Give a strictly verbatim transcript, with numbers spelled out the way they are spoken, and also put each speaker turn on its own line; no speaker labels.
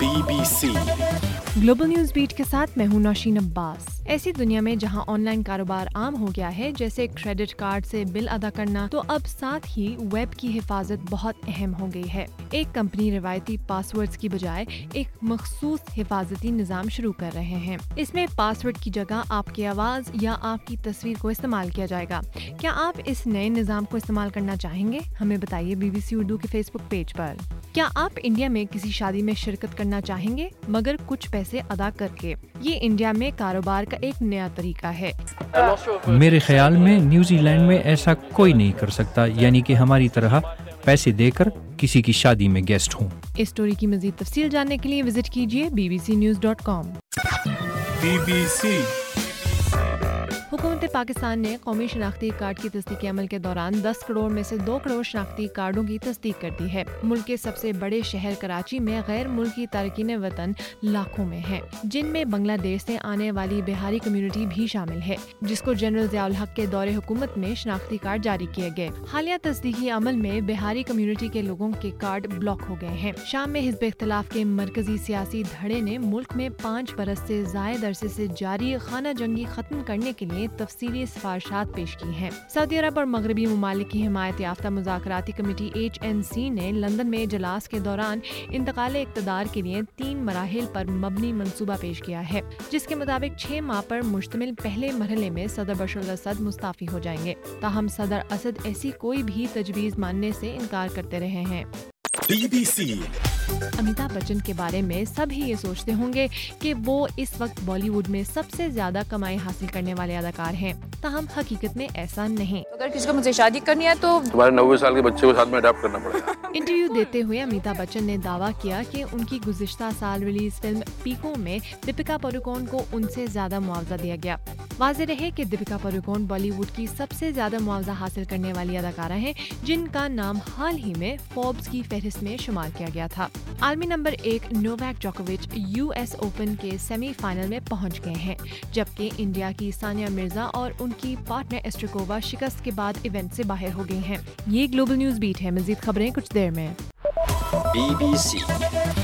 Be B C
global news beat کے ساتھ میں ہوں نوشین عباس۔ ایسی دنیا میں جہاں آن لائن کاروبار عام ہو گیا ہے جیسے کریڈٹ کارڈ سے بل ادا کرنا، تو اب ساتھ ہی ویب کی حفاظت بہت اہم ہو گئی ہے۔ ایک کمپنی روایتی پاس ورڈز کی بجائے ایک مخصوص حفاظتی نظام شروع کر رہے ہیں۔ اس میں پاس ورڈ کی جگہ آپ کی آواز یا آپ کی تصویر کو استعمال کیا جائے گا۔ کیا آپ اس نئے نظام کو استعمال کرنا چاہیں گے؟ ہمیں بتائیے بی بی سی اردو کے فیس بک پیج پر۔ کیا آپ انڈیا میں کسی شادی میں شرکت کرنا چاہیں گے مگر کچھ پیسے ادا کر کے؟ یہ انڈیا میں کاروبار کا ایک نیا طریقہ ہے۔
میرے خیال میں نیوزی لینڈ میں ایسا کوئی نہیں کر سکتا، یعنی کہ ہماری طرح پیسے دے کر کسی کی شادی میں گیسٹ ہوں۔
اس سٹوری کی مزید تفصیل جاننے کے لیے وزٹ کیجیے B B C news dot com.
B B C
حکومت پاکستان نے قومی شناختی کارڈ کی تصدیق عمل کے دوران دس کروڑ میں سے دو کروڑ شناختی کارڈوں کی تصدیق کر دی ہے۔ ملک کے سب سے بڑے شہر کراچی میں غیر ملکی تارکین وطن لاکھوں میں ہیں، جن میں بنگلہ دیش سے آنے والی بہاری کمیونٹی بھی شامل ہے، جس کو جنرل ضیاء الحق کے دور حکومت میں شناختی کارڈ جاری کیے گئے۔ حالیہ تصدیقی عمل میں بہاری کمیونٹی کے لوگوں کے کارڈ بلاک ہو گئے ہیں۔ شام میں حزب اختلاف کے مرکزی سیاسی دھڑے نے ملک میں پانچ برس سے زائد عرصے سے جاری خانہ جنگی ختم کرنے کے لیے تفصیلی سفارشات پیش کی ہیں۔ سعودی عرب اور مغربی ممالک کی حمایت یافتہ مذاکراتی کمیٹی ایچ این سی نے لندن میں اجلاس کے دوران انتقال اقتدار کے لیے تین مراحل پر مبنی منصوبہ پیش کیا ہے، جس کے مطابق چھ ماہ پر مشتمل پہلے مرحلے میں صدر بشار الاسد مستعفی ہو جائیں گے، تاہم صدر اسد ایسی کوئی بھی تجویز ماننے سے انکار کرتے رہے ہیں۔
B B C
Amitabh Bachchan کے بارے میں سب ہی یہ سوچتے ہوں گے کہ وہ اس وقت بالی ووڈ میں سب سے زیادہ کمائی حاصل کرنے والے اداکار ہیں، تاہم حقیقت میں ایسا نہیں۔
اگر کسی کو مجھ سے شادی کرنی ہے تو
تمہارے نوے سال کے بچے کو ساتھ میں اڈاپٹ کرنا پڑے گا۔
انٹرویو دیتے ہوئے امیتابھ بچن نے دعویٰ کیا کہ ان کی گزشتہ سال ریلیز فلم پیکو میں دیپیکا پڈوکون کو ان سے زیادہ معاوضہ دیا گیا۔ واضح رہے کہ دیپیکا پڈوکون بالی ووڈ کی سب سے زیادہ معاوضہ حاصل کرنے والی اداکارہ ہیں، جن کا نام حال ہی میں فوربس کی فہرست میں شمار کیا گیا تھا۔ عالمی نمبر ایک نوواک جوکووچ یو ایس اوپن کے سیمی فائنل میں پہنچ گئے ہیں، جبکہ انڈیا کی ثانیہ مرزا اور ان کی پارٹنر ایسٹریکووا شکست کے بعد ایونٹ سے باہر ہو گئی ہیں۔ یہ گلوبل نیوز بیٹ ہے، مزید خبریں کچھ دیر میں۔
Be B C